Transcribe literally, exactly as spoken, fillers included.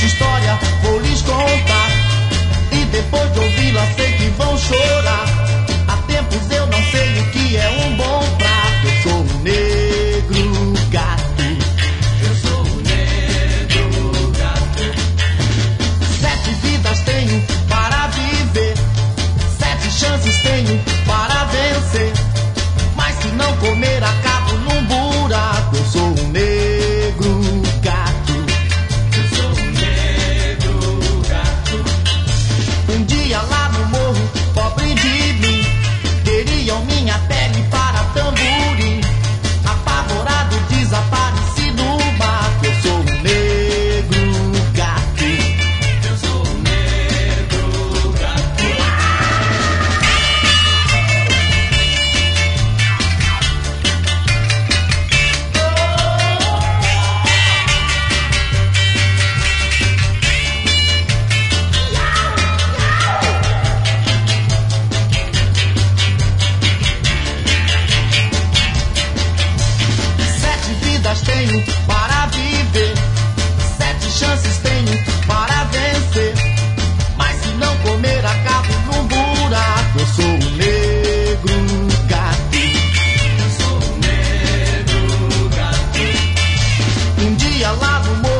triste história vou lhes contar. E depois de ouvi-la sei que vão chorar. Há tempos eu não sei o que é um bom prato. Eu sou um negro gato. Eu sou um negro gato. Sete vidas tenho para viver. Sete chances tenho para vencer. Mas se não comer acabo num buraco. Eu sou um negro gato. Eu sou um negro gato. Um dia lá no morro, pobre de mim, queriam minha pele para tamborim. Apavorado, desapareci no mato. Eu sou um negro gato. Eu sou um negro gato. Sete vidas tenho para viver. Sete chances tenho para vencer. Mas se não comer acabo num buraco. Eu sou um negro gato. Eu sou um negro gato. Um dia lá no morro